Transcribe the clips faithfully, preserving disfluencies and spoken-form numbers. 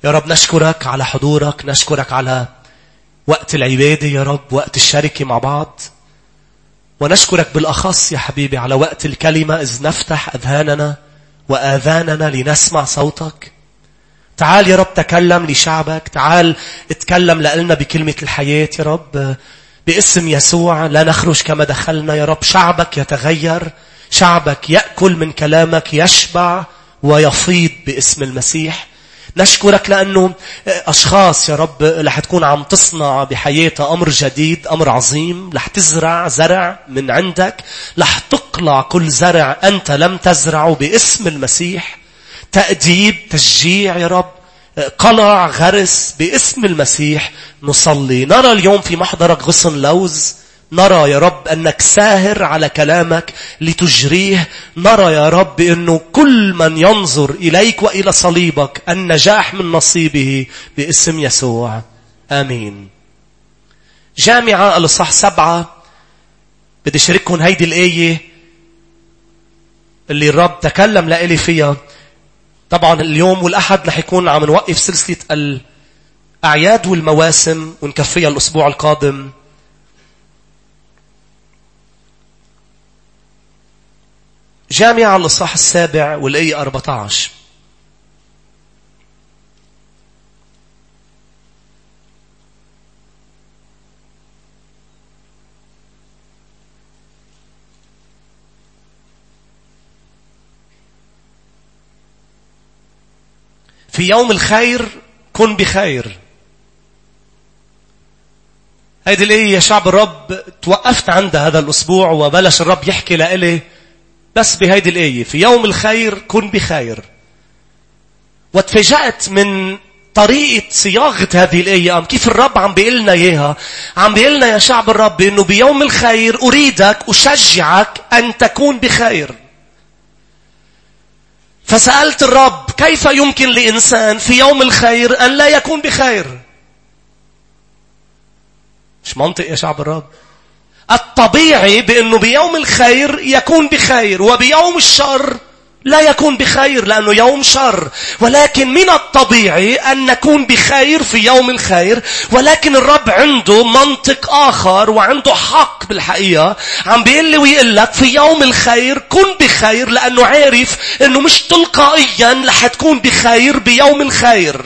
يا رب نشكرك على حضورك، نشكرك على وقت العبادة يا رب، وقت الشركة مع بعض، ونشكرك بالأخص يا حبيبي على وقت الكلمة إذ نفتح أذهاننا وآذاننا لنسمع صوتك. تعال يا رب تكلم لشعبك، تعال اتكلم لنا بكلمة الحياة يا رب باسم يسوع. لا نخرج كما دخلنا يا رب. شعبك يتغير، شعبك يأكل من كلامك، يشبع ويفيض باسم المسيح. نشكرك لأنه أشخاص يا رب رح تكون عم تصنع بحياتها أمر جديد، أمر عظيم. رح تزرع زرع من عندك، رح تقلع كل زرع أنت لم تزرعه باسم المسيح. تأديب، تشجيع يا رب، قلع، غرس باسم المسيح. نصلي. نرى اليوم في محضرك غصن لوز. نرى يا رب أنك ساهر على كلامك لتجريه. نرى يا رب أنه كل من ينظر إليك وإلى صليبك النجاح من نصيبه باسم يسوع. آمين. جامعة الإصحاح سبعة. بدي أشارككم هيدي الآية اللي الرب تكلم لإلي فيها. طبعا اليوم والأحد رح يكون عم نوقف سلسلة الأعياد والمواسم ونكفيها الأسبوع القادم. جامعة الإصحاح السابع والآية أربعة عشر. في يوم الخير كن بخير. هيدي الآية يا شعب الرب توقفت عند هذا الأسبوع، وبلش الرب يحكي لإلي بس بهيدي الآية في يوم الخير كن بخير. واتفاجأت من طريقة صياغة هذه الآية، كيف الرب عم بيقلنا إياها. عم بيقلنا يا شعب الرب إنه بيوم الخير أريدك أشجعك أن تكون بخير. فسألت الرب كيف يمكن لإنسان في يوم الخير أن لا يكون بخير؟ مش منطق يا شعب الرب. الطبيعي بأنه بيوم الخير يكون بخير، وبيوم الشر لا يكون بخير لأنه يوم شر. ولكن من الطبيعي أن نكون بخير في يوم الخير. ولكن الرب عنده منطق آخر وعنده حق بالحقيقة. عم بيقول لي ويقول لك في يوم الخير كن بخير، لأنه عارف أنه مش تلقائيا رح تكون بخير بيوم الخير.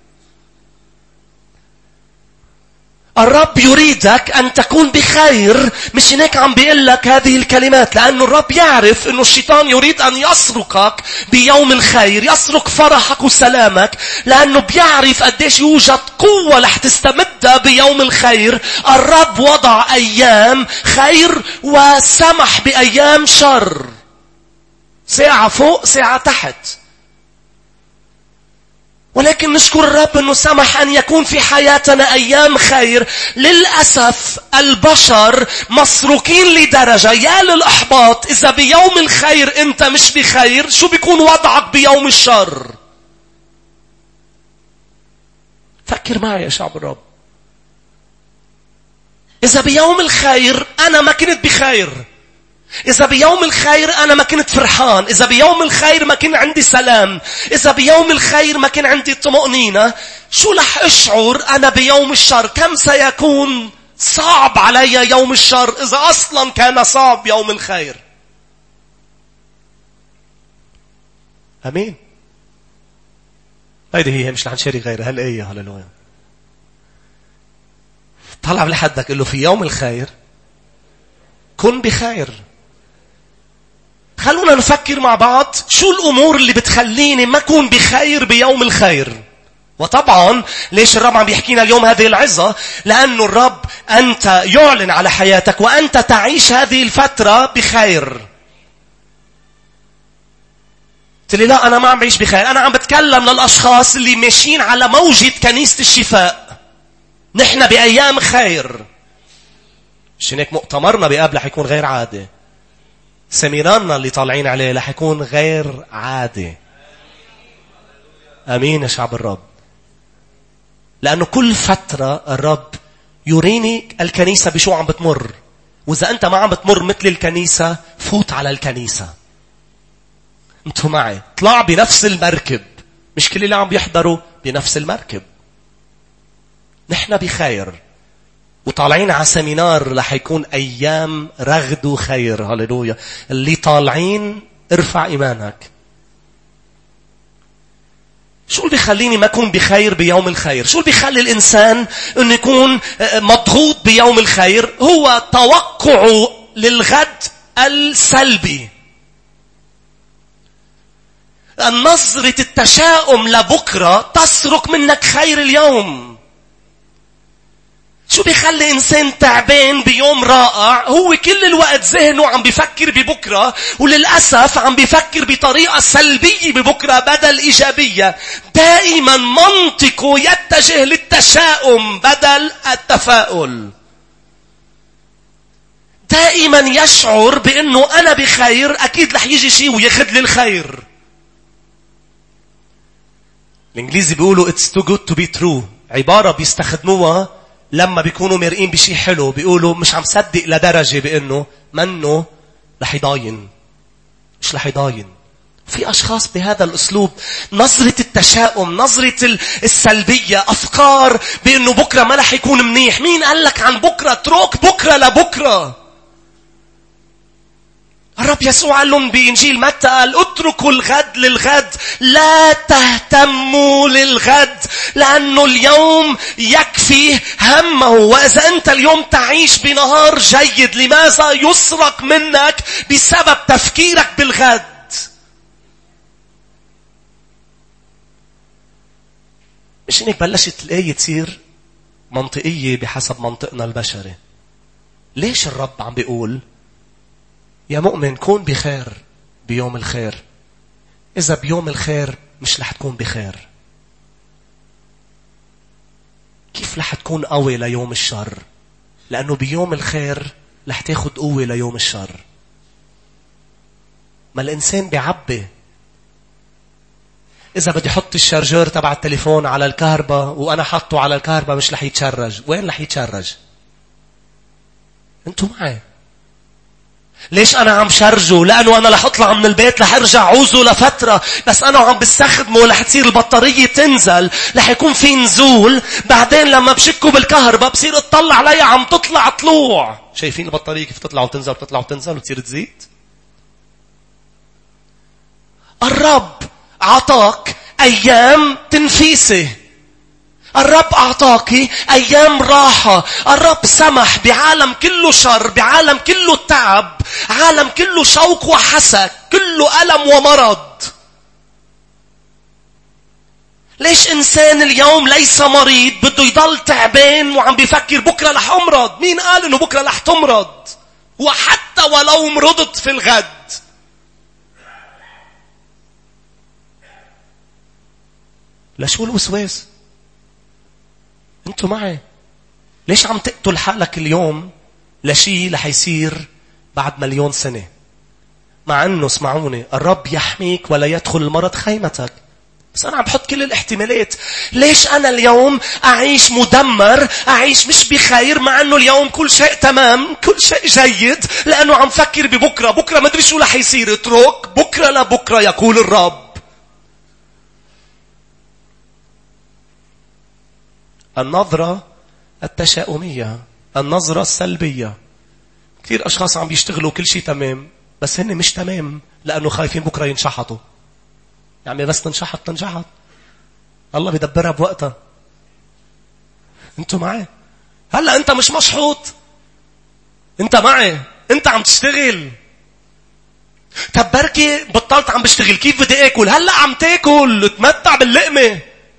الرب يريدك أن تكون بخير. مش هناك عم بيقول لك هذه الكلمات، لأنه الرب يعرف أنه الشيطان يريد أن يسرقك بيوم الخير، يسرق فرحك وسلامك، لأنه بيعرف قديش يوجد قوة رح تستمدها بيوم الخير. الرب وضع أيام خير وسمح بأيام شر، ساعة فوق ساعة تحت. ولكن نشكر الرب أنه سمح أن يكون في حياتنا أيام خير. للأسف البشر مسروقين لدرجة يا للإحباط. إذا بيوم الخير أنت مش بخير، شو بيكون وضعك بيوم الشر؟ فكر معي يا شعب الرب. إذا بيوم الخير أنا ما كنت بخير، إذا بيوم الخير أنا ما كنت فرحان، إذا بيوم الخير ما كان عندي سلام، إذا بيوم الخير ما كان عندي طمأنينة، شو رح أشعر أنا بيوم الشر؟ كم سيكون صعب علي يوم الشر إذا أصلا كان صعب يوم الخير. أمين. هيدي هي، مش رح نشارك غيرها. هالآية هللويا. طلع لحدك قل له في يوم الخير كن بخير. خلونا نفكر مع بعض شو الأمور اللي بتخليني ما أكون بخير بيوم الخير. وطبعا ليش الرب عم بيحكينا اليوم هذه العظة؟ لأنه الرب أنت يعلن على حياتك وأنت تعيش هذه الفترة بخير. قلت لي لا أنا ما عم بعيش بخير. أنا عم بتكلم للأشخاص اللي ماشيين على موجة كنيسة الشفاء. نحن بأيام خير. مش هيك مؤتمرنا بقابل رح يكون غير عادي. سميراننا اللي طالعين عليه رح يكون غير عادي. أمين يا شعب الرب. لأنه كل فترة الرب يريني الكنيسة بشو عم بتمر. وإذا أنت ما عم بتمر مثل الكنيسة فوت على الكنيسة. أنتوا معي. طلع بنفس المركب. مش كل اللي عم بيحضروا بنفس المركب. نحن بخير وطالعين على سمينار رح يكون أيام رغد وخير. هاللويا. اللي طالعين ارفع إيمانك. شو اللي بيخليني ما أكون بخير بيوم الخير؟ شو اللي بيخلي الإنسان أنه يكون مضغوط بيوم الخير؟ هو توقعه للغد السلبي. النظرة التشاؤم لبكرة تسرق منك خير اليوم. شو بيخلي إنسان تعبان بيوم رائع؟ هو كل الوقت ذهنه عم بيفكر ببكرة، وللأسف عم بيفكر بطريقة سلبية ببكرة بدل إيجابية. دائما منطقه يتجه للتشاؤم بدل التفاؤل. دائما يشعر بأنه أنا بخير، أكيد رح يجي شيء وياخد لي الخير. الإنجليزي بيقولوا it's too good to be true. عبارة بيستخدموها لما بيكونوا مرئين بشيء حلو. بيقولوا مش عم صدق لدرجة بأنه منه رح يضاين. مش رح يضاين. في أشخاص بهذا الأسلوب. نظرة التشاؤم، نظرة السلبية، أفكار بأنه بكرة ما رح يكون منيح. مين قال لك عن بكرة؟ اترك بكرة لبكرة. الرب يسوع قال لهم بإنجيل متى، قال اتركوا الغد للغد، لا تهتموا للغد، لأنه اليوم يكفي همه. وإذا أنت اليوم تعيش بنهار جيد، لماذا يسرق منك بسبب تفكيرك بالغد؟ مش إنك بلشت الآية تصير منطقية بحسب منطقنا البشري. ليش الرب عم بيقول يا مؤمن كون بخير بيوم الخير، إذا بيوم الخير مش رح تكون بخير؟ كيف رح تكون قوي ليوم الشر؟ لأنه بيوم الخير رح تاخد قوة ليوم الشر. ما الإنسان بيعبي. إذا بدي حط الشارجور تبع التليفون على الكهرباء وأنا حطه على الكهرباء مش رح يتشرج. وين رح يتشرج؟ أنتوا معي؟ ليش أنا عم شرجه؟ لأنه أنا رح أطلع من البيت رح أرجع عوزه لفترة، بس أنا عم بستخدمه رح تصير البطارية تنزل، رح يكون في نزول. بعدين لما بشكه بالكهرباء بصير اطلع عليها عم تطلع طلوع. شايفين البطارية كيف تطلع وتنزل وتطلع وتنزل وتصير تزيد؟ الرب عطاك أيام تنفيسه. الرب أعطاك أيام راحة. الرب سمح بعالم كله شر، بعالم كله تعب، عالم كله شوق وحسك، كله ألم ومرض. ليش إنسان اليوم ليس مريض بده يضل تعبان وعم بيفكر بكرة رح أمرض؟ مين قال إنه بكرة رح تمرض؟ وحتى ولو مرضت في الغد. لشو الوسواس؟ انتوا معي؟ ليش عم تقتل حالك اليوم لشي رح يصير بعد مليون سنة؟ مع انه اسمعوني الرب يحميك ولا يدخل المرض خيمتك. بس انا عم بحط كل الاحتمالات. ليش انا اليوم اعيش مدمر، اعيش مش بخير، مع انه اليوم كل شيء تمام، كل شيء جيد، لانه عم فكر ببكرة. بكرة ما ادري شو رح يصير. اترك بكرة لبكرة يقول الرب. النظرة التشاؤمية، النظرة السلبية. كثير أشخاص عم بيشتغلوا كل شيء تمام، بس هن مش تمام لأنه خايفين بكرة ينشحطوا. يعني بس تنشحط تنشحط، الله بيدبرها بوقتها. انتوا معي؟ هلأ انت مش مشحوط، انت معي، انت عم تشتغل. طب بركي بطلت عم بشتغل، كيف بدي اكل؟ هلأ عم تاكل، تمتع باللقمة.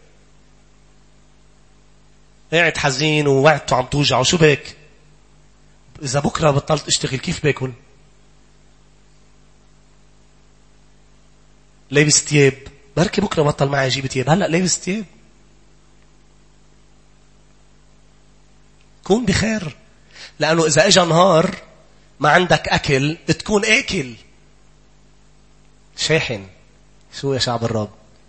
قاعد حزين ووعدته عم توجعه، شو بك؟ إذا بكرة بطلت اشتغل كيف باكل؟ لابس تياب، بركي بكرة بطل معي اجيب تياب، هلأ لابس تياب. كون بخير، لأنه إذا اجا نهار ما عندك أكل تكون آكل شاحن. شو يا شعب الرب؟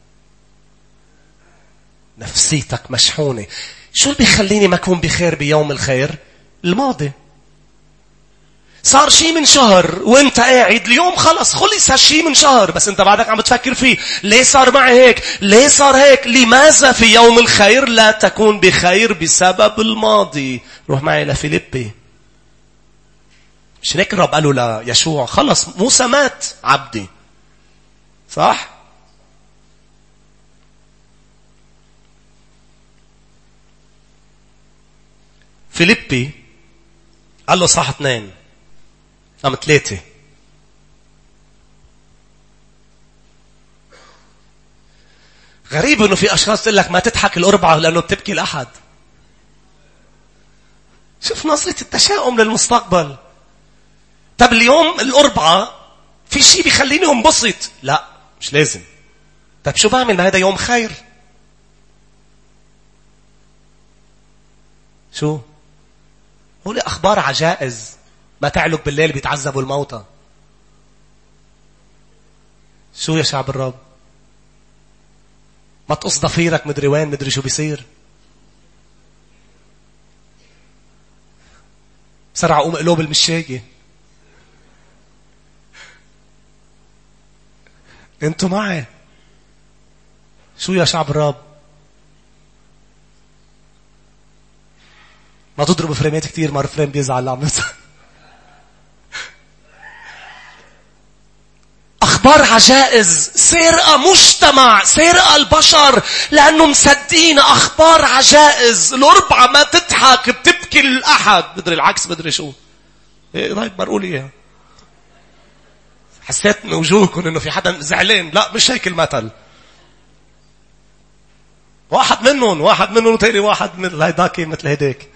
نفسيتك مشحونة. شو اللي بيخليني ما أكون بخير بيوم الخير؟ الماضي. صار شي من شهر وانت قاعد اليوم خلص خلص هالشي من شهر، بس انت بعدك عم بتفكر فيه. ليه صار معي هيك؟ ليه صار هيك؟ لماذا في يوم الخير لا تكون بخير بسبب الماضي؟ روح معي لفيليبي. مش هيك الرب قالوا ليشوع خلص موسى مات عبدي، صح؟ فيليبي قال له صح اثنين أم ثلاثة. غريب انه في اشخاص تقول لك ما تضحك الأربعة لانه بتبكي الأحد. شوف نظرة التشاؤم للمستقبل. طب اليوم الأربعة في شيء بيخليني انبسط؟ لا مش لازم. طب شو بعمل؟ ما هذا يوم خير. شو هو لي أخبار عجائز. ما تعلق بالليل بيتعذبوا الموتى. شو يا شعب الرب؟ ما تقص ضفيرك مدري وين مدري شو بيصير. بسرعة قوم قلوب المشاية. انتوا معي؟ شو يا شعب الرب؟ ما تضرب فريمات كتير، ما فريم بيزعل عم نزل. أخبار عجائز، سرقة مجتمع، سرقة البشر لأنه مصدقين أخبار عجائز. الأربعة ما تضحك بتبكي الأحد. بدري العكس بدري شو. إيه طيب مرقوا لي إياها. حسيت من وجوهكم إنه في حدا زعلان. لا مش هيك المثل. واحد منهم واحد منهم تاني واحد مثل هيداكي مثل هيداك.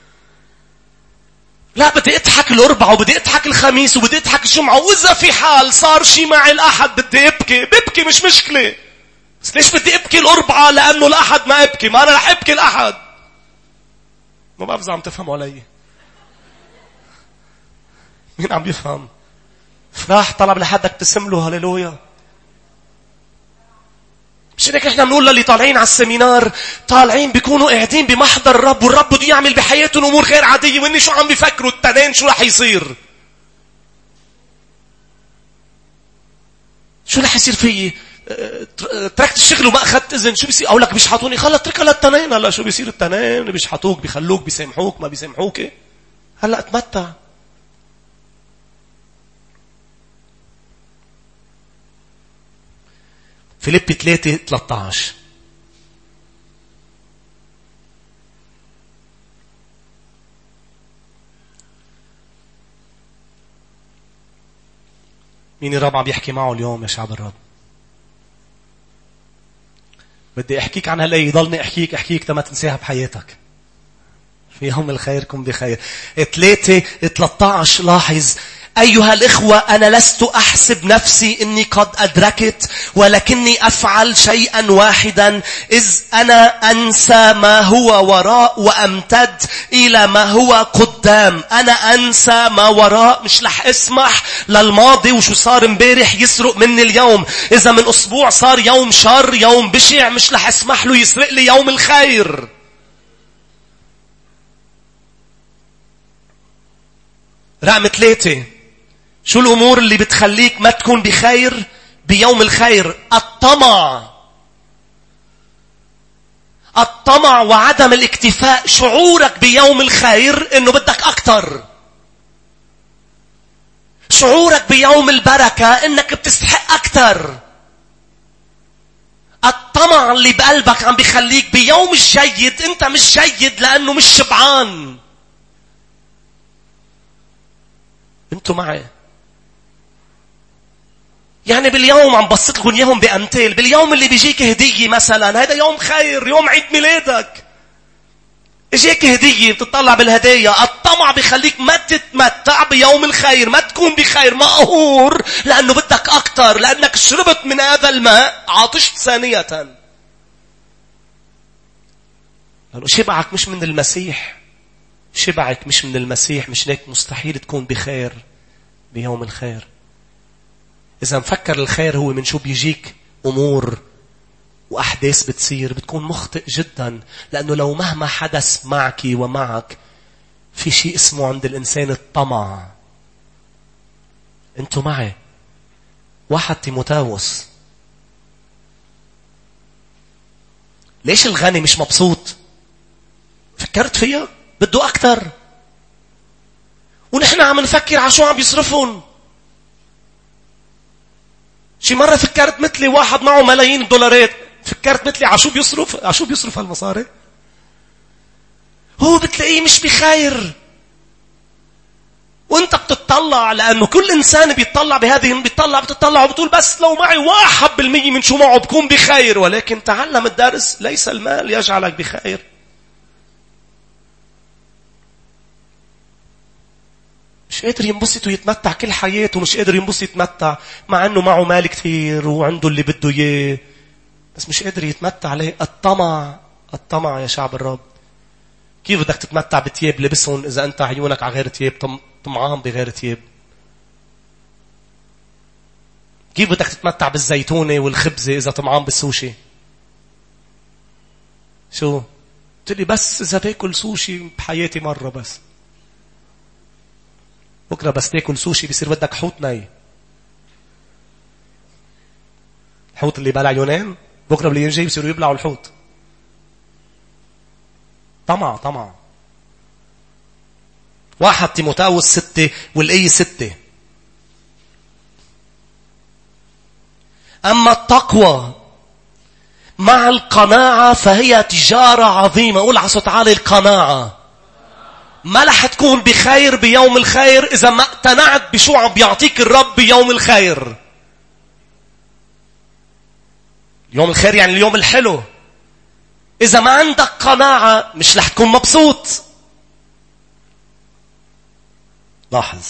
لا بدي اضحك الأربعة وبدي اضحك الخميس وبدي اضحك الجمعة، وإذا في حال صار شي معي الأحد بدي ابكي ببكي مش مشكلة. بس ليش بدي ابكي الأربعة؟ لأنه الأحد ما ابكي. ما أنا رح ابكي الأحد. ما بعرف إذا عم تفهموا علي. مين عم يفهم؟ فراح طلب لحدك تسم له هاليلويا. مش هيك احنا بنقول للي طالعين على السمينار طالعين بيكونوا قاعدين بمحضر الرب، والرب بده يعمل بحياتهم امور غير عاديه، واني شو عم بيفكروا التنين شو رح يصير؟ شو رح يصير فيي؟ تركت الشغل وما اخذت اذن، شو بيصير؟ اقول لك بيشحطوني. خلص اتركها للتنين. هلا شو بيصير؟ التنين بيشحطوك بيخلوك بيسامحوك ما بيسامحوك. هلا اتمتع. فيليبي ثلاثة ثلاثة عشر. مين الرب عم يحكي معه اليوم يا شعب الرب؟ بدي احكيك عن هلا يضلني احكيك احكيك تما تنساها بحياتك. في يوم الخير كن بخير. ثلاثة ثلاثة عشر. لاحظ أيها الإخوة أنا لست أحسب نفسي إني قد أدركت، ولكني أفعل شيئا واحدا، إذ أنا أنسى ما هو وراء وأمتد إلى ما هو قدام. أنا أنسى ما وراء. مش لح اسمح للماضي وشو صار امبارح يسرق مني اليوم. إذا من أسبوع صار يوم شر يوم بشع مش لح اسمح له يسرق لي يوم الخير. رقم ثلاثة. شو الأمور اللي بتخليك ما تكون بخير بيوم الخير؟ الطمع. الطمع وعدم الاكتفاء. شعورك بيوم الخير إنه بدك أكتر. شعورك بيوم البركة إنك بتستحق أكتر. الطمع اللي بقلبك عم بيخليك بيوم الجيد أنت مش جيد لأنه مش شبعان. أنتوا معي؟ يعني باليوم عم بسط لكم اياهم بامثال. باليوم اللي بيجيك هديه مثلا، هذا يوم خير، يوم عيد ميلادك، اجيك هديه بتطلع بالهدايا. الطمع بيخليك ما تتمتع بيوم الخير، ما تكون بخير، مقهور لانه بدك اكتر، لانك شربت من هذا الماء عطشت ثانيه. لانه شبعك مش من المسيح. شبعك مش من المسيح. مش هيك مستحيل تكون بخير بيوم الخير. إذا مفكر الخير هو من شو بيجيك أمور وأحداث بتصير، بتكون مخطئ جدا. لأنه لو مهما حدث معك ومعك، في شيء اسمه عند الإنسان الطمع. انتوا معي. واحد تيموثاوس. ليش الغني مش مبسوط؟ فكرت فيها؟ بده أكتر. ونحن عم نفكر على شو عم يصرفون. شي مرة فكرت مثلي واحد معه ملايين الدولارات، فكرت مثلي على شو بيصرف، على شو بيصرف هالمصاري؟ هو بتلاقيه مش بخير. وانت بتطلع، لأنه كل إنسان بيطلع بهذه، بيطلع بتطلع وبتقول بس لو معي واحد بالمية من شو معه بكون بخير. ولكن تعلم الدرس، ليس المال يجعلك بخير. مش قادر ينبسط ويتمتع كل حياته، مش قادر ينبسط يتمتع مع انه معه مال كثير وعنده اللي بده اياه، بس مش قادر يتمتع. عليه الطمع. الطمع يا شعب الرب. كيف بدك تتمتع بتياب لبسهم اذا انت عيونك على غير تياب، طمعان بغير تياب؟ كيف بدك تتمتع بالزيتونة والخبزة اذا طمعان بالسوشي؟ شو تقولي بس اذا باكل سوشي بحياتي مرة بس، بكرة بس تاكل سوشي بيصير بدك حوت ناي. الحوت اللي بلع يونان بكرة اللي ينجي بيصيروا يبلعوا الحوت. طمع طمع. واحد تيموثاوس ستة والآية ستة. أما التقوى مع القناعة فهي تجارة عظيمة. قول على صوت عالي القناعة. ما رح تكون بخير بيوم الخير إذا ما اقتنعت بشو عم بيعطيك الرب بيوم الخير. يوم الخير يعني اليوم الحلو. إذا ما عندك قناعة مش رح تكون مبسوط. لاحظ.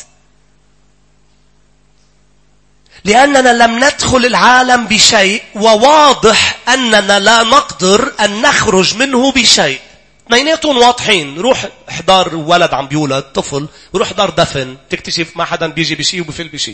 لأننا لم ندخل العالم بشيء، وواضح أننا لا نقدر أن نخرج منه بشيء. اثنيناتهم واضحين. روح احضر ولد عم بيولد طفل، وروح احضر دفن، تكتشف ما حدا بيجي بشيء وبفل بشيء.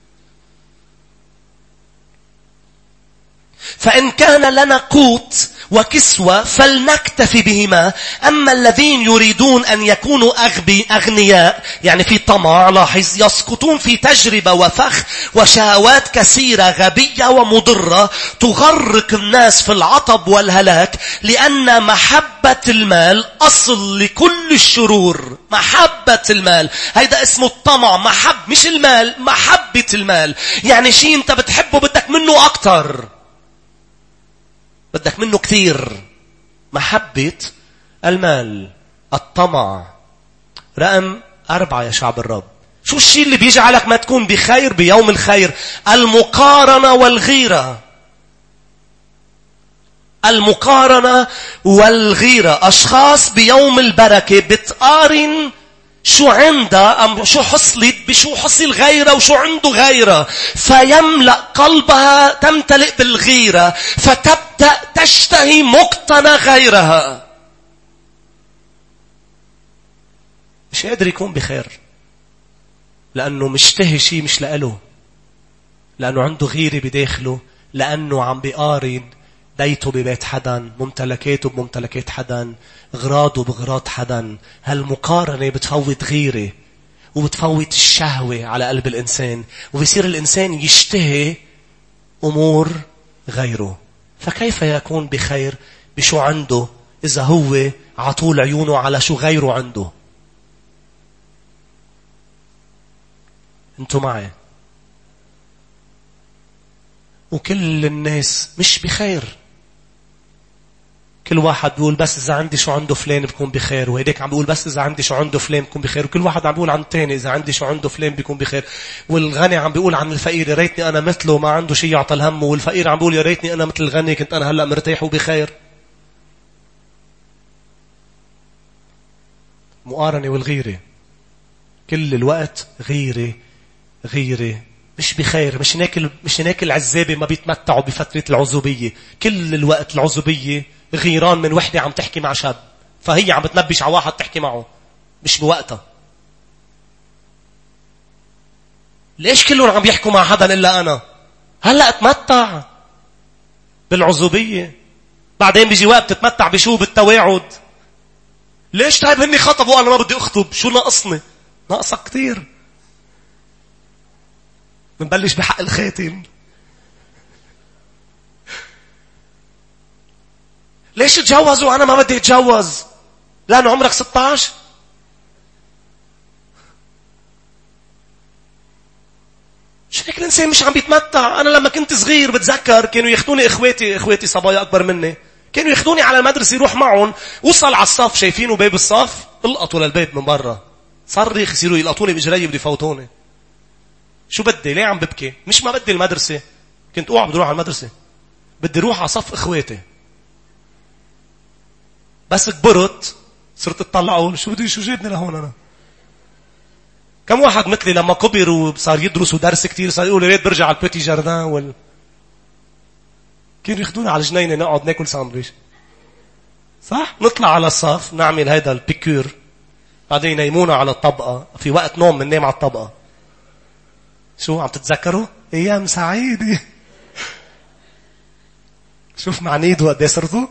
فإن كان لنا قوت وكسوة فلنكتفي بهما. أما الذين يريدون أن يكونوا أغبي أغنياء، يعني في طمع، لاحظ، يسقطون في تجربة وفخ وشهوات كثيرة غبية ومضرة تغرق الناس في العطب والهلاك. لأن محبة المال أصل لكل الشرور. محبة المال هيدا اسمه الطمع. محب مش المال، محبة المال. يعني شيء انت بتحبه بدك منه أكتر، بدك منه كثير. محبة المال. الطمع. رقم أربعة يا شعب الرب. شو الشيء اللي بيجعلك ما تكون بخير بيوم الخير؟ المقارنة والغيرة. المقارنة والغيرة. أشخاص بيوم البركة بتقارن شو عنده أم شو حصلت بشو حصل غيره وشو عنده غيره، فيملأ قلبها، تمتلئ بالغيرة، فتبدأ تشتهي مقتنى غيرها. مش قادر يكون بخير لأنه مشتهي شيء مش لأله، لأنه عنده غيرة بداخله، لأنه عم بيقارن بيته ببيت حدا، ممتلكاته بممتلكات حدا، غراضه بغراض حدا. هالمقارنة بتفوت غيرة وبتفوت الشهوة على قلب الإنسان، وبيصير الإنسان يشتهي أمور غيره. فكيف يكون بخير بشو عنده إذا هو عطول عيونه على شو غيره عنده؟ انتوا معي؟ وكل الناس مش بخير. كل واحد بيقول بس إذا عندي شو عنده فلان بكون بخير، وهيديك عم بيقول بس إذا عندي شو عنده فلان بكون بخير، وكل واحد عم بيقول عن التاني إذا عندي شو عنده فلان بيكون بخير. والغني عم بيقول عن الفقير يا ريتني أنا مثله ما عنده شيء يعطى الهم، والفقير عم بيقول يا ريتني أنا مثل الغني كنت أنا هلأ مرتاح وبخير. مقارنة والغيرة كل الوقت. غيرة غيرة مش بخير. مش هناك مش هناك العزابة ما بيتمتعوا بفترة العزوبية. كل الوقت العزوبية غيران من وحدة عم تحكي مع شاب، فهي عم بتنبش على واحد تحكي معه مش بوقتها. ليش كلهم عم يحكوا مع حدا إلا أنا؟ هلأ اتمتع بالعزوبية، بعدين بيجي وقت تتمتع بشو؟ بالتواعد. ليش طيب هني خطبوا وأنا ما بدي أخطب؟ شو ناقصني؟ ناقصك كتير. بنبلش بحق الخاتم. ليش تجوزوا وانا ما بدي اتجوز؟ لانه عمرك ستة عشر. شكل الانسان مش عم بيتمتع. انا لما كنت صغير بتذكر كانوا ياخذوني اخواتي اخواتي صبايا اكبر مني، كانوا ياخذوني على المدرسه يروح معهم. وصل على الصف شايفينه باب الصف القطوا للبيت من برا، صرخ يصيروا يلقطوني بجري بدي يفوتوني. شو بدي؟ ليه عم ببكي؟ مش ما بدي المدرسه، كنت اوعى بدي اروح على المدرسه، بدي اروح على صف اخواتي. بس كبرت صرت اطلع اقول شو بدي شو جابني لهون انا. كم واحد مثلي لما كبر وصار يدرس ودرس كتير صار يقول يا ريت برجع على البيتي جاردان وال كانوا ياخذونا على الجنينه نقعد ناكل ساندويش. صح؟ نطلع على الصف نعمل هيدا البيكور، بعدين ينيمونا على الطبقه، في وقت نوم بننام على الطبقه. شو عم تتذكروا؟ ايام سعيده. شوف معنيدو قد ايه صرتوا.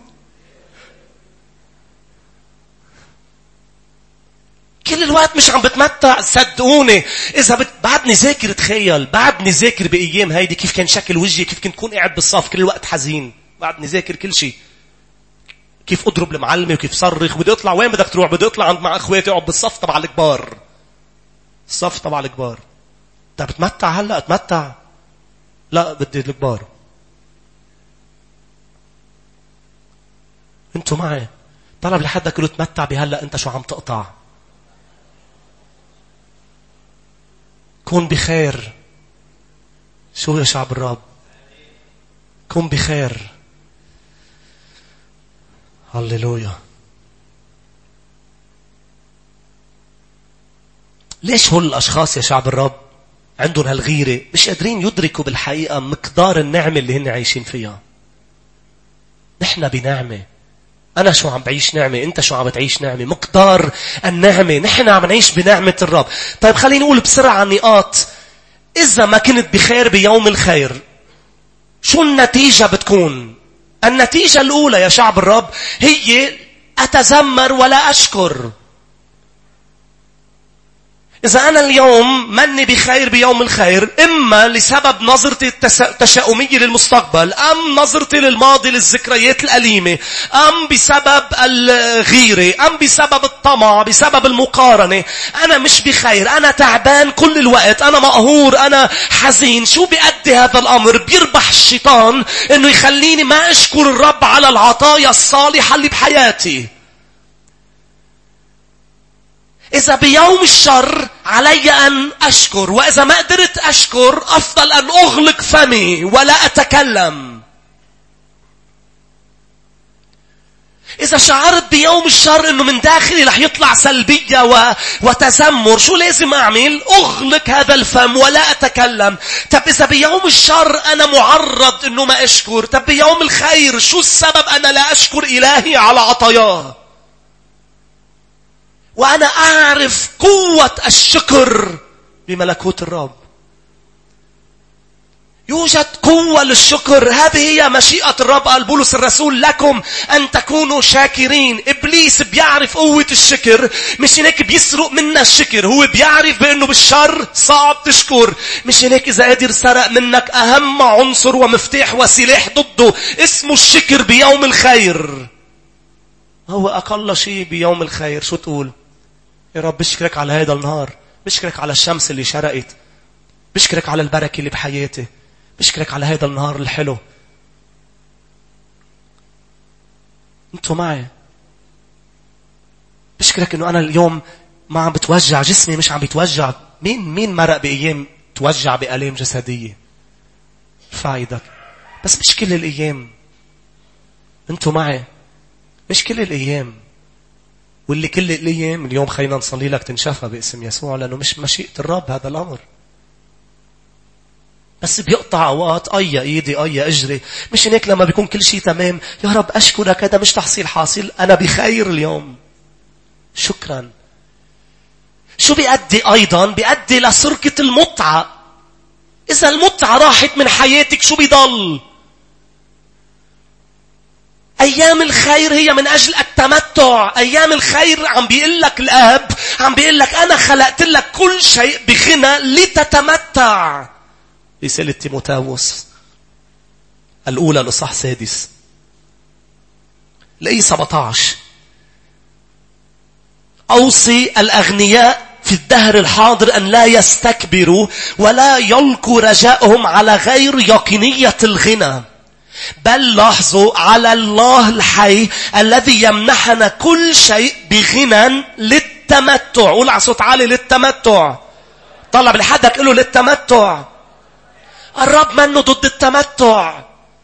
كل الوقت مش عم بتمتع. صدقوني اذا بت... بعدني ذاكر، تخيل بعدني ذاكر بايام هيدي كيف كان شكل وجهي، كيف كنت كون قاعد بالصف كل الوقت حزين. بعدني ذاكر كل شيء، كيف اضرب المعلمه وكيف صرخ. بدي اطلع وين بدك تروح؟ بدي اطلع عند مع اخواتي اقعد بالصف تبع الكبار، الصف تبع الكبار. انت بتمتع هلا؟ اتمتع. لا بدي الكبار. انتوا معي؟ طلب لحد كله تمتع بهلا. انت شو عم تقطع؟ كون بخير. شو يا شعب الرب؟ كون بخير. هللويا. ليش هول الأشخاص يا شعب الرب عندهم هالغيرة؟ مش قادرين يدركوا بالحقيقة مقدار النعمة اللي هن عايشين فيها. نحن بنعمة. أنا شو عم بعيش نعمة، أنت شو عم بتعيش نعمة. مقدار النعمة. نحن عم نعيش بنعمة الرب. طيب خليني نقول بسرعة نقاط. إذا ما كنت بخير بيوم الخير شو النتيجة بتكون؟ النتيجة الأولى يا شعب الرب هي أتذمر ولا أشكر. إذا أنا اليوم مني بخير بيوم الخير، إما لسبب نظرتي التشاؤمية للمستقبل، أم نظرتي للماضي للذكريات الأليمة، أم بسبب الغيرة، أم بسبب الطمع، بسبب المقارنة، أنا مش بخير، أنا تعبان كل الوقت، أنا مقهور، أنا حزين. شو بيأدي هذا الأمر؟ بيربح الشيطان إنه يخليني ما أشكر الرب على العطايا الصالحة اللي بحياتي. إذا بيوم الشر علي أن أشكر، وإذا ما قدرت أشكر أفضل أن أغلق فمي ولا أتكلم. إذا شعرت بيوم الشر إنه من داخلي رح يطلع سلبية و... وتذمر، شو لازم أعمل؟ أغلق هذا الفم ولا أتكلم. طب إذا بيوم الشر أنا معرض إنه ما أشكر، طب بيوم الخير شو السبب أنا لا أشكر إلهي على عطاياه؟ وأنا أعرف قوة الشكر بملكوت الرب. يوجد قوة للشكر. هذه هي مشيئة الرب. قال بولس الرسول لكم أن تكونوا شاكرين. إبليس بيعرف قوة الشكر، مش هناك بيسرق منا الشكر. هو بيعرف بأنه بالشر صعب تشكر، مش هناك إذا قادر سرق منك أهم عنصر ومفتاح وسلاح ضده اسمه الشكر بيوم الخير. هو أقل شيء بيوم الخير شو تقول؟ يا رب بشكرك على هذا النهار، بشكرك على الشمس اللي شرقت، بشكرك على البركة اللي بحياتي، بشكرك على هذا النهار الحلو. انتوا معي؟ بشكرك انه انا اليوم ما عم بتوجع، جسمي مش عم بيتوجع. مين مين مرق بايام توجع بآلام جسدية؟ ارفع ايدك. بس مش كل الايام. انتوا معي؟ مش كل الايام. واللي كل الايام اليوم خلينا نصلي لك تنشفى باسم يسوع، لانه مش مشيئة الرب هذا الامر. بس بيقطع اوقات اي ايدي اي اجري. مش هيك لما بيكون كل شيء تمام يا رب اشكرك، هذا مش تحصيل حاصل، انا بخير اليوم، شكرا. شو بيؤدي ايضا؟ بيؤدي لسرقة المتعة. اذا المتعة راحت من حياتك شو بيضل؟ ايام الخير هي من اجل التمتع. ايام الخير عم بيقول لك الاب، عم بيقول لك انا خلقت لك كل شيء بغنى لتتمتع. رسالة تيموثاوس الأولى لصح سادس لأي سبعة عشر. أوصي الأغنياء في الدهر الحاضر أن لا يستكبروا ولا يلقوا رجاءهم على غير يقينية الغنى، بل لاحظوا على الله الحي الذي يمنحنا كل شيء بغنى للتمتع. قول على صوت عالي للتمتع. طلع بالحدك قله للتمتع. الرب منه ضد التمتع.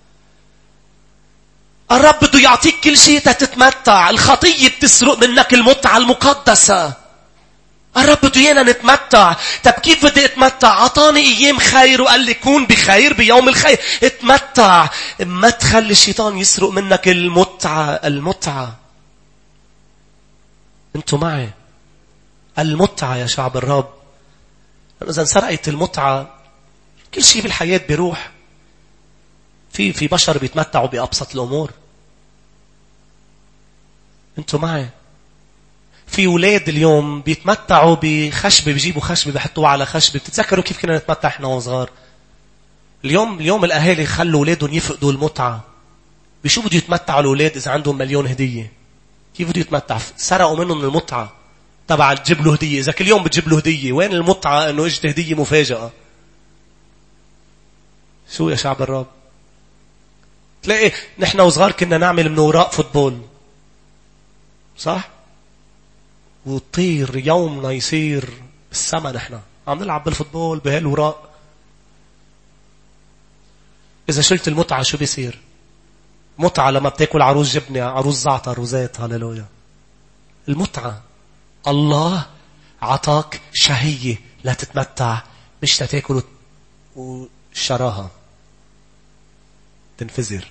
الرب بده يعطيك كل شيء تتمتع. الخطية بتسرق منك المتعة المقدسة. الرب بده ايانا نتمتع. طب كيف بدي اتمتع؟ عطاني ايام خير وقال لي كون بخير بيوم الخير. اتمتع. ما تخلي الشيطان يسرق منك المتعة. المتعة. انتوا معي؟ المتعة يا شعب الرب. اذا انسرقت المتعة كل شيء بالحياة بيروح. في في بشر بيتمتعوا بأبسط الأمور. انتوا معي؟ في أولاد اليوم بيتمتعوا بخشبة، بيجيبوا خشبة بيحطوها على خشبة. بتتذكروا كيف كنا نتمتع احنا وصغار؟ اليوم اليوم الأهالي خلوا أولادهم يفقدوا المتعة. بشو بده يتمتعوا الأولاد إذا عندهم مليون هدية؟ كيف بده يتمتع؟ سرقوا منهم المتعة تبع تجيب له هدية. إذا كل يوم بتجيب له هدية، وين المتعة إنه إجت هدية مفاجأة؟ شو يا شعب الرب؟ تلاقي نحن وصغار كنا نعمل من وراء فوتبول، صح؟ وطير يومنا يصير بالسما. نحن عم نلعب بالفوتبول بهالوراء. إذا شلت المتعة شو بيصير؟ متعة لما بتاكل عروس جبنة، عروس زعتر وزيت. هاليلويا. المتعة. الله عطاك شهية لا تتمتع، مش تتاكل وشراها تنفجر.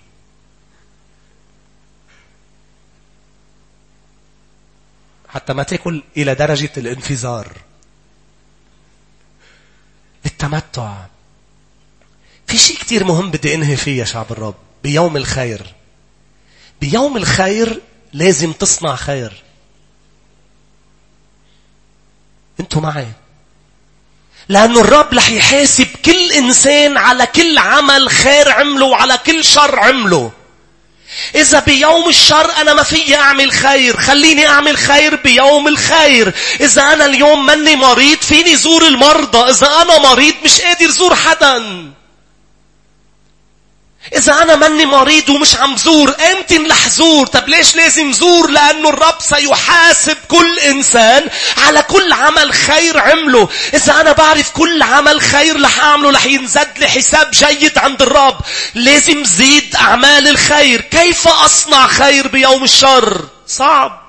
حتى ما تاكل إلى درجة الانفجار. التمتع. في شيء كتير مهم بدي انهي فيه يا شعب الرب. بيوم الخير. بيوم الخير لازم تصنع خير. انتوا معي؟ لأنه الرب رح يحاسب كل إنسان على كل عمل خير عمله وعلى كل شر عمله. إذا بيوم الشر أنا ما فيي أعمل خير، خليني أعمل خير بيوم الخير. إذا أنا اليوم مني مريض فيني زور المرضى. إذا أنا مريض مش قادر زور حدا. إذا أنا مني مريض ومش عم زور، أمتن رح زور. طب ليش لازم زور؟ لأنه الرب سيحاسب كل إنسان على كل عمل خير عمله. إذا أنا بعرف كل عمل خير رح أعمله رح ينزد لي حساب جيد عند الرب. لازم زيد أعمال الخير. كيف أصنع خير بيوم الشر؟ صعب.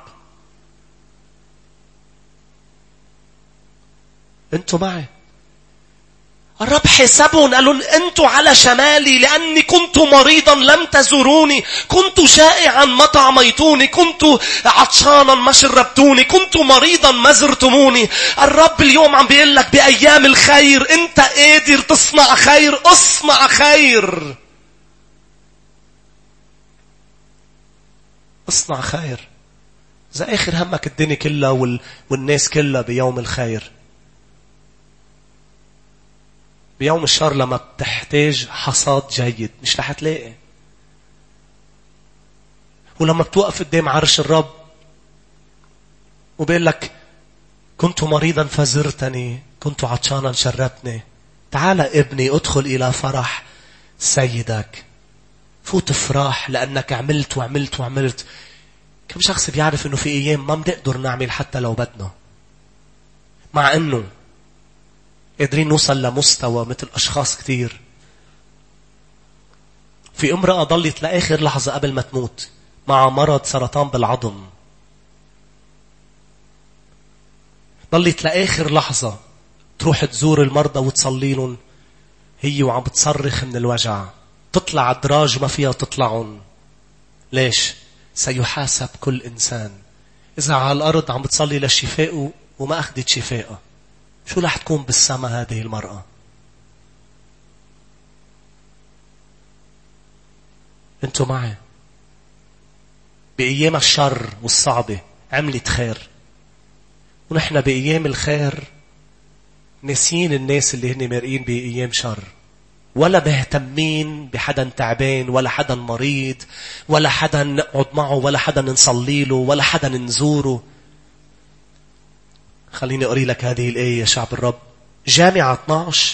أنتوا معي؟ الرب حسبهم قالوا أنتوا على شمالي لأني كنت مريضا لم تزوروني، كنت شائعا ما طعميتوني، كنت عطشانا ما شربتوني، كنت مريضا ما زرتموني. الرب اليوم عم بيقول لك بأيام الخير أنت قادر تصنع خير. اصنع خير. اصنع خير. إذا آخر همك الدنيا كلها وال... والناس كلها بيوم الخير. بيوم الشر لما بتحتاج حصاد جيد مش رح تلاقي. ولما بتوقف قدام عرش الرب وبيقول لك كنت مريضا فزرتني، كنت عطشانا شربتني، تعال ابني ادخل إلى فرح سيدك. فوت افراح لأنك عملت وعملت وعملت. كم شخص بيعرف انه في ايام ما بنقدر نعمل حتى لو بدنا، مع انه قادرين نوصل لمستوى مثل أشخاص كتير. في امرأة ضلت لآخر لحظة قبل ما تموت مع مرض سرطان بالعظم. ضلت لآخر لحظة تروح تزور المرضى وتصلي لهم هي وعم بتصرخ من الوجع. تطلع الدراج ما فيها تطلعون. ليش؟ سيحاسب كل إنسان. إذا على الأرض عم بتصلي للشفاء وما أخذت شفاءه، شو رح تكون بالسماء هذه المرأة؟ انتوا معي؟ بأيام الشر والصعبة عملت خير، ونحن بأيام الخير ناسين الناس اللي هن مرقين بأيام شر. ولا مهتمين بحدا تعبان ولا حدا مريض ولا حدا نقعد معه ولا حدا نصلي له ولا حدا نزوره. خليني أقري لك هذه الآية يا شعب الرب. جامعة اثني عشر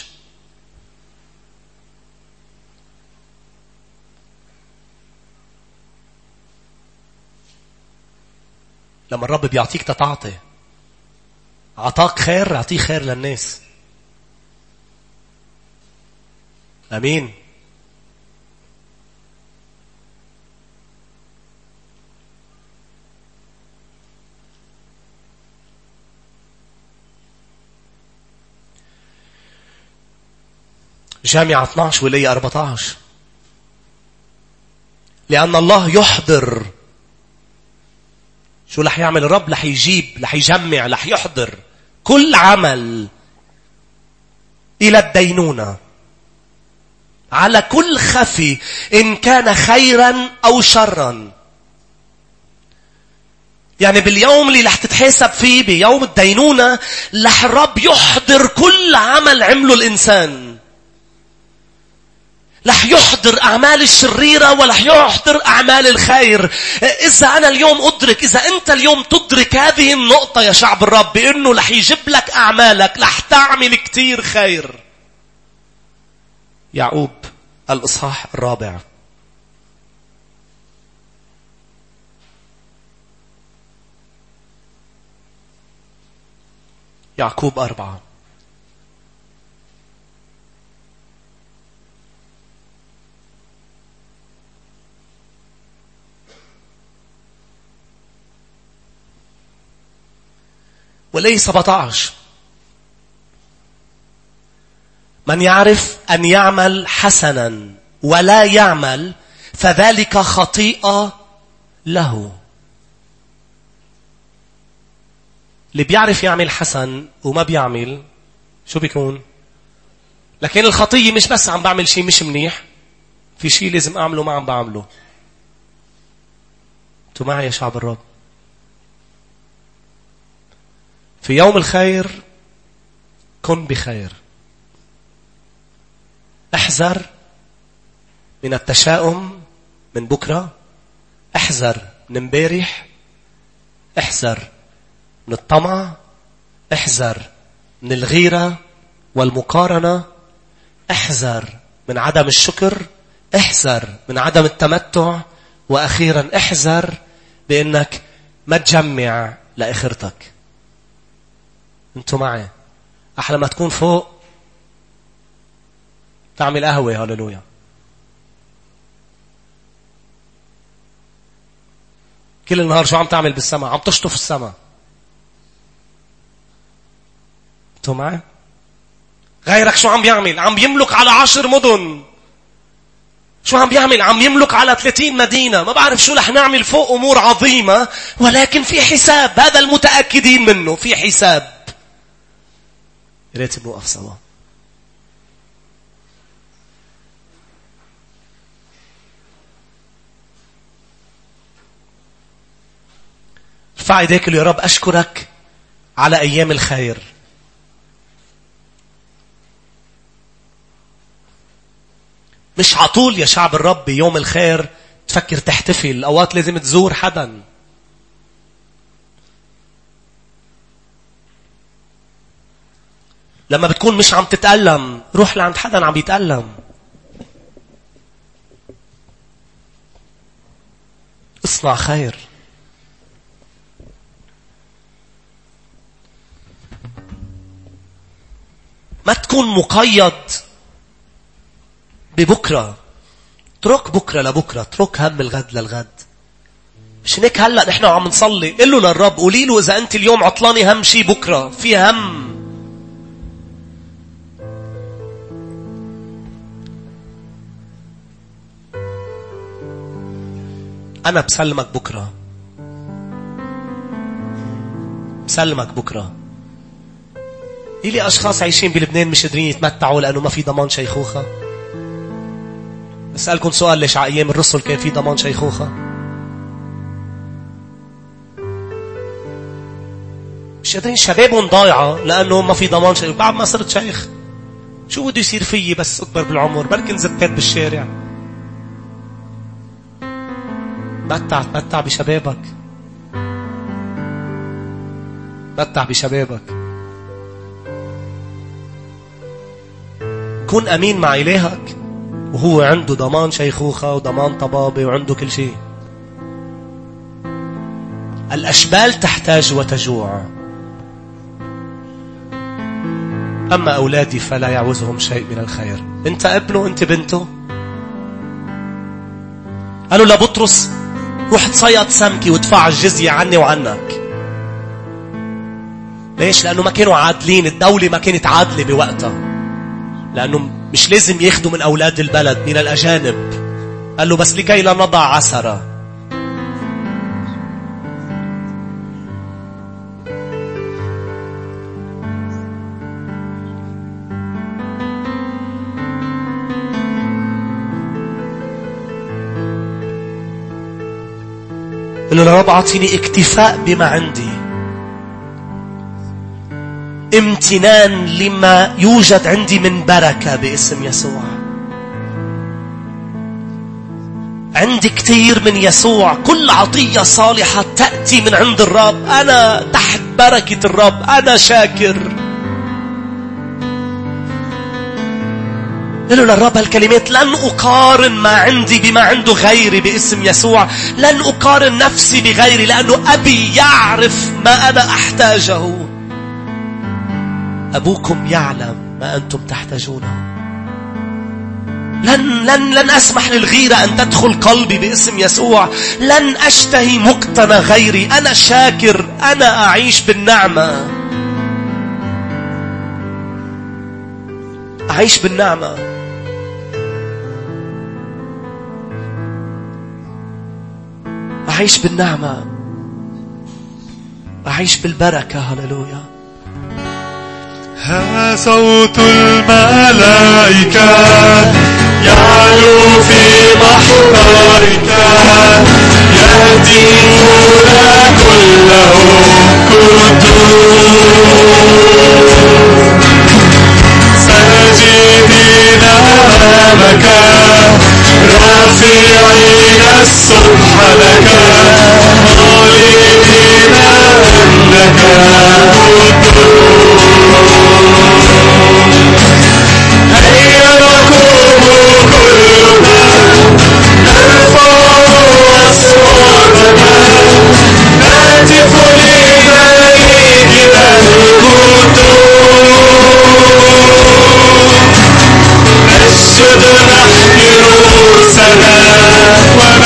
لما الرب بيعطيك تتعطي، عطاك خير اعطيه خير للناس. أمين. جامعة اثني عشر والآية أربعة عشر. لأن الله يحضر. شو رح يعمل الرب؟ رح يجيب، رح يجمع، رح يحضر كل عمل إلى الدينونة على كل خفي إن كان خيرا أو شرا. يعني باليوم اللي رح تتحاسب فيه، بيوم الدينونة، رح الرب يحضر كل عمل عمله الإنسان. رح يحضر أعمال الشريرة ورح يحضر أعمال الخير. إذا أنا اليوم أدرك، إذا أنت اليوم تدرك هذه النقطة يا شعب الرب، بأنه رح يجيب لك أعمالك، رح تعمل كتير خير. يعقوب الإصحاح الرابع. يعقوب أربعة. والآية سبعة عشر. من يعرف أن يعمل حسنا ولا يعمل فذلك خطيئة له. اللي بيعرف يعمل حسن وما بيعمل شو بيكون؟ لكن الخطية مش بس عم بعمل شيء مش منيح، في شيء لازم أعمله ما عم بعمله. أنتوا معي يا شعب الرب؟ في يوم الخير كن بخير. احذر من التشاؤم من بكرة، احذر من امبارح، احذر من الطمع، احذر من الغيرة والمقارنة، احذر من عدم الشكر، احذر من عدم التمتع، وأخيرا احذر بأنك ما تجمع لآخرتك. انتوا معي؟ أحلى ما تكون فوق تعمل قهوة. هاللويا. كل النهار شو عم تعمل بالسماء؟ عم تشطف السماء. انتوا معي؟ غيرك شو عم بيعمل؟ عم يملك على عشر مدن. شو عم بيعمل؟ عم يملك على ثلاثين مدينة. ما بعرف شو رح نعمل فوق أمور عظيمة، ولكن في حساب. هذا المتأكدين منه، في حساب. يا ريت بنوقف سوا. ارفع ايديك يا رب، أشكرك على أيام الخير. مش عطول يا شعب الرب بيوم الخير تفكر تحتفل. أوقات لازم تزور حدا. لما بتكون مش عم تتألم روح لعند حدا عم بيتألم. اصنع خير. ما تكون مقيد ببكرة. اترك بكرة لبكرة. اترك هم الغد للغد. مش هيك هلأ نحن عم نصلي قل له للرب، قولي له إذا أنت اليوم عطلاني هم شي بكرة في هم. أنا بسلمك بكرة. بسلمك بكرة. إلي أشخاص عايشين بلبنان مش قادرين يتمتعوا لأنه ما في ضمان شيخوخة. أسألكم سؤال، ليش على أيام الرسل كان في ضمان شيخوخة؟ مش قادرين. شبابهم ضايعة لأنه ما في ضمان شيخ. بعد ما صرت شيخ شو بده يصير فيي بس أكبر بالعمر؟ بركن زبيت بالشارع. متع تمتع بشبابك، متع بشبابك. كن أمين مع إلهك وهو عنده ضمان شيخوخة وضمان طبابة وعنده كل شيء. الأشبال تحتاج وتجوع، أما أولادي فلا يعوزهم شيء من الخير. أنت ابنه، أنت بنته. قالوا لبطرس روح تصيد سمكي وادفع الجزية عني وعنك. ليش؟ لأنه ما كانوا عادلين، الدولة ما كانت عادلة بوقتها، لأنه مش لازم ياخدوا من أولاد البلد، من الأجانب. قال له بس لكي لا نضع عثرة. قال له يا رب أعطيني اكتفاء بما عندي، امتنان لما يوجد عندي من بركة باسم يسوع. عندي كتير من يسوع، كل عطية صالحة تأتي من عند الرب. أنا تحت بركة الرب، أنا شاكر. قال له للرب هالكلمات: لن أقارن ما عندي بما عنده غيري باسم يسوع. لن أقارن نفسي بغيري، لأنه أبي يعرف ما أنا أحتاجه. أبوكم يعلم ما أنتم تحتاجونه. لن, لن, لن أسمح للغيرة أن تدخل قلبي باسم يسوع. لن أشتهي مقتنى غيري. أنا شاكر، أنا أعيش بالنعمة، أعيش بالنعمة. أعيش بالنعمة، أعيش بالبركة. هللويا. ها صوت الملائكة يعلو في محضرك، يهتفون كلهم قدوس، ساجدين أمامك رافعين السبح لك، قائلين أنك قدوس. هيا نقوم كلنا نرفع أصواتنا، نهتف لملكنا القدوس، نسجد نحن رؤوسنا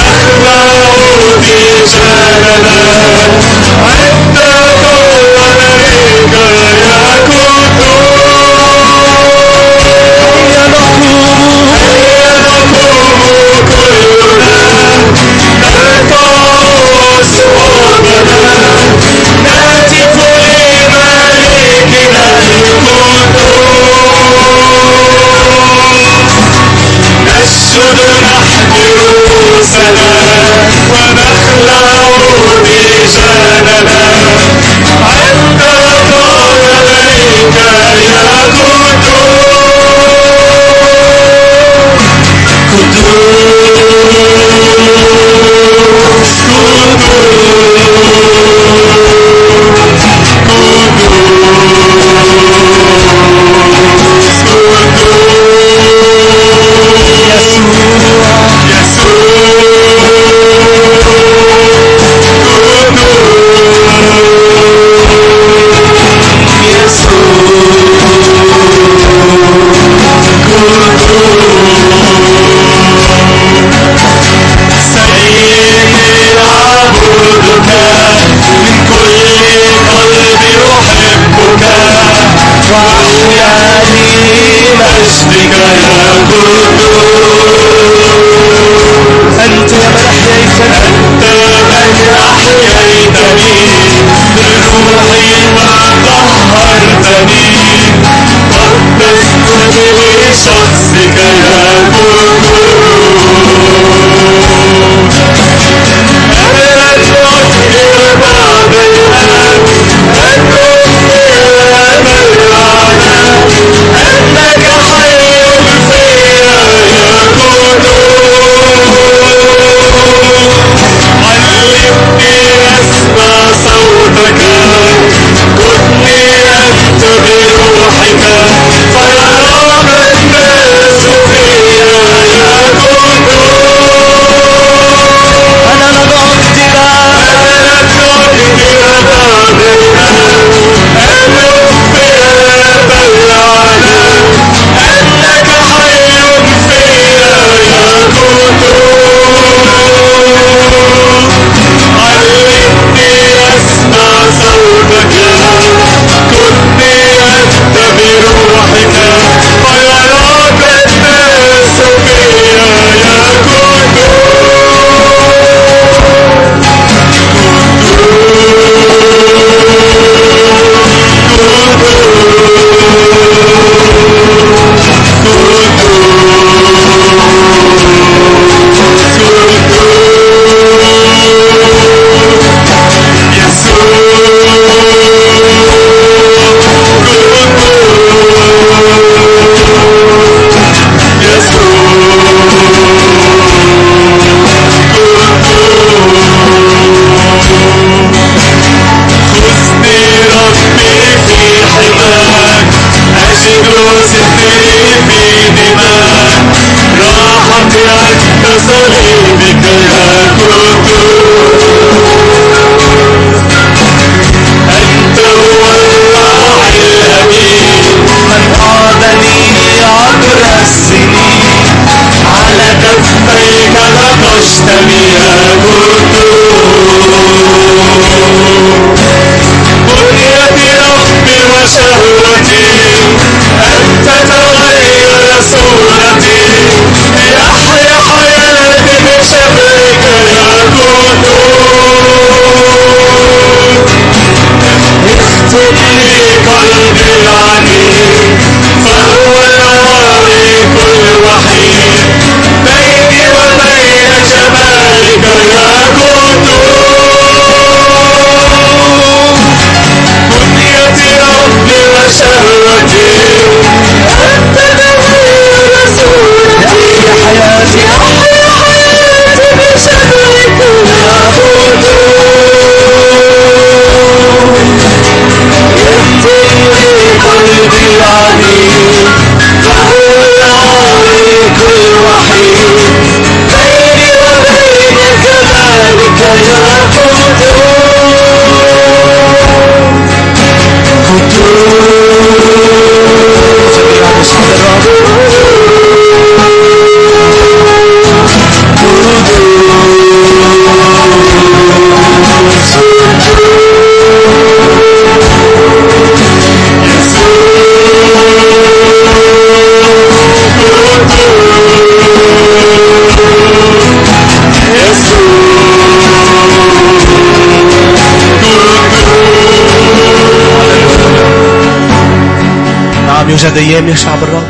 عم يوجد أيام يا شعب الرب،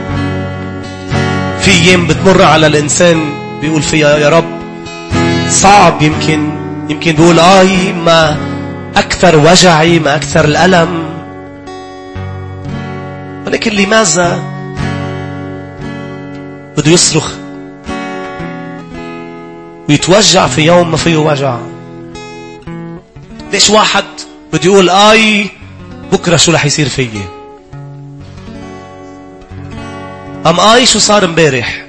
في أيام بتمر على الإنسان بيقول فيها يا رب صعب، يمكن يمكن بيقول آي ما أكثر وجعي، ما أكثر الألم، ولكن لماذا بده يصرخ ويتوجع في يوم ما فيه وجع؟ ليش واحد بده يقول آي بكرة شو رح يصير فيي؟ أم آي شو صار امبارح؟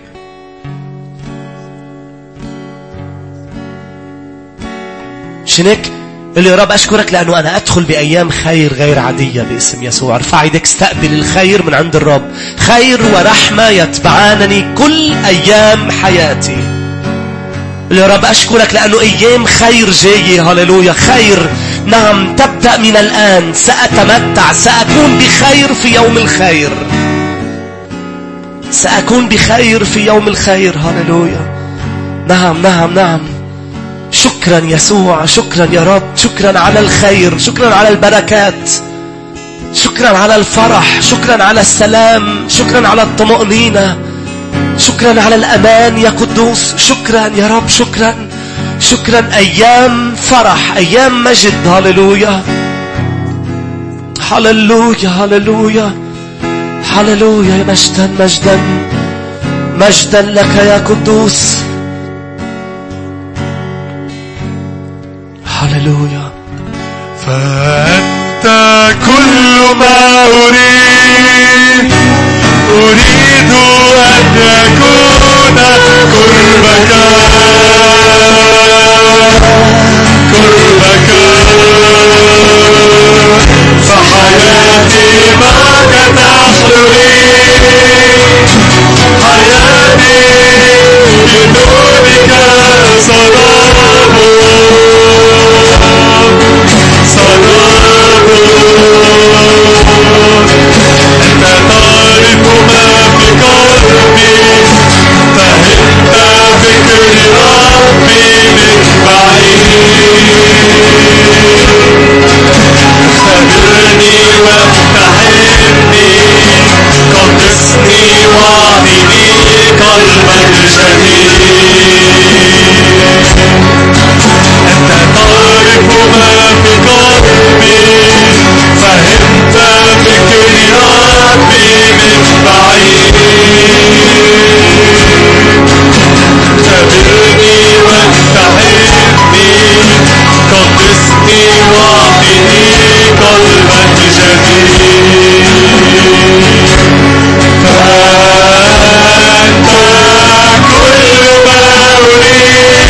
شنك اللي يا رب أشكرك لأنه أنا أدخل بأيام خير غير عادية باسم يسوع. ارفع يدك استقبل الخير من عند الرب. خير ورحمة يتبعانني كل أيام حياتي. اللي يا رب أشكرك لأنه أيام خير جاية. هاللويا. خير نعم تبدأ من الآن. سأتمتع، سأكون بخير في يوم الخير، سأكون بخير في يوم الخير. هاللويا. نعم نعم نعم. شكرا يسوع، شكرا يا رب، شكرا على الخير، شكرا على البركات، شكرا على الفرح، شكرا على السلام، شكرا على الطمأنينة، شكرا على الأمان يا قدوس. شكرا يا رب، شكرا شكرا. أيام فرح، أيام مجد. هاللويا هاللويا هاللويا هاللويا. مجدا مجدا مجدا لك يا قدوس. هاللويا. فأنت كل ما أريد، أريد أن يكون قربك قربك، فحياتي معك تحلو لي، حياتي بدونك سراب سراب. أنت تعرف ما في قلبي، فهمت فكر ربي من بعيد. اختبرني وامتحني، قدسني واعطني قلبك جديد. أنت تعرف ما في قلبي، فهمت فكر ربي من بعيد. اختبرني وامتحني، قدسني واعطني قلبك جديد. فأنت كل ما أريد،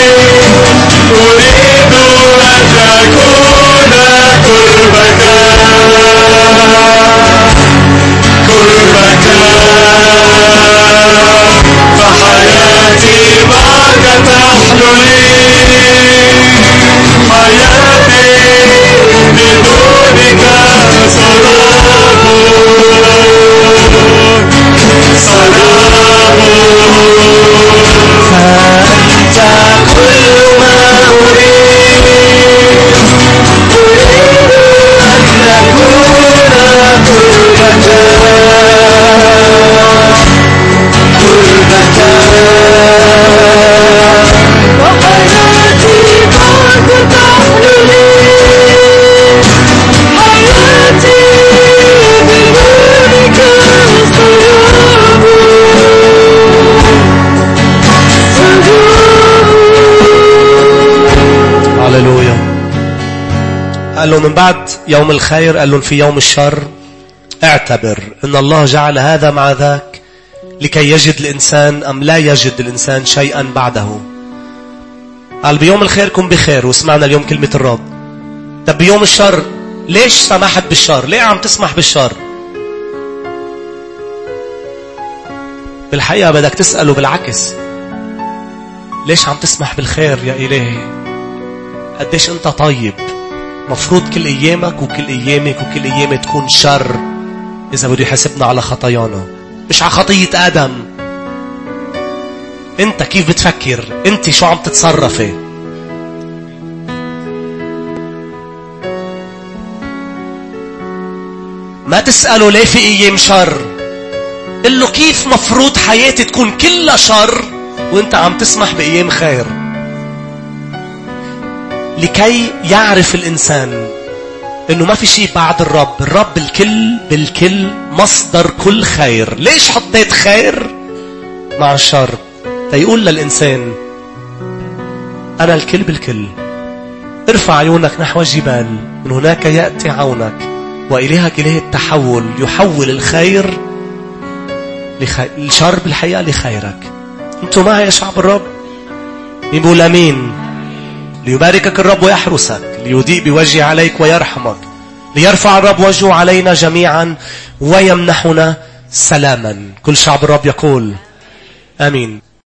أريد أن تكون قربك قربك، فحياتي معك تحلو لي، حياتي بدونك سراب سراب. فأنت كل ما أريد، أريد أن تكون قربك قربك، وحياتي معك تحلو لي، حياتي بدونك سراب سراب. هاللويا. قال له من بعد يوم الخير، قال لهم في يوم الشر اعتبر ان الله جعل هذا مع ذاك لكي يجد الإنسان أم لا يجد الإنسان شيئا بعده. قال بيوم الخير كن بخير، وسمعنا اليوم كلمة الرب. طب بيوم الشر ليش سمحت بالشر؟ ليه عم تسمح بالشر؟ بالحقيقة بدك تسأله بالعكس، ليش عم تسمح بالخير يا إلهي؟ قديش أنت طيب. مفروض كل أيامك وكل أيامك وكل أيامي تكون شر إذا بده يحاسبنا على خطايانا، مش على خطية آدم. أنت كيف بتفكر؟ أنت شو عم تتصرفي؟ ما تسأله ليه في ايام شر، قل له كيف مفروض حياتي تكون كلها شر وانت عم تسمح بايام خير، لكي يعرف الانسان انه ما في شيء بعد الرب. الرب الكل بالكل، مصدر كل خير. ليش حطيت خير مع الشر؟ ليقول للانسان انا الكل بالكل. ارفع عيونك نحو الجبال، من هناك يأتي عونك، وإلهك إله التحول، يحول الخير لخي... الشر بالحقيقة لخيرك. انتوا معي يا شعب الرب؟ يقول امين. ليباركك الرب ويحرسك، ليضيء بوجهه عليك ويرحمك، ليرفع الرب وجهه علينا جميعا ويمنحنا سلاما. كل شعب الرب يقول امين.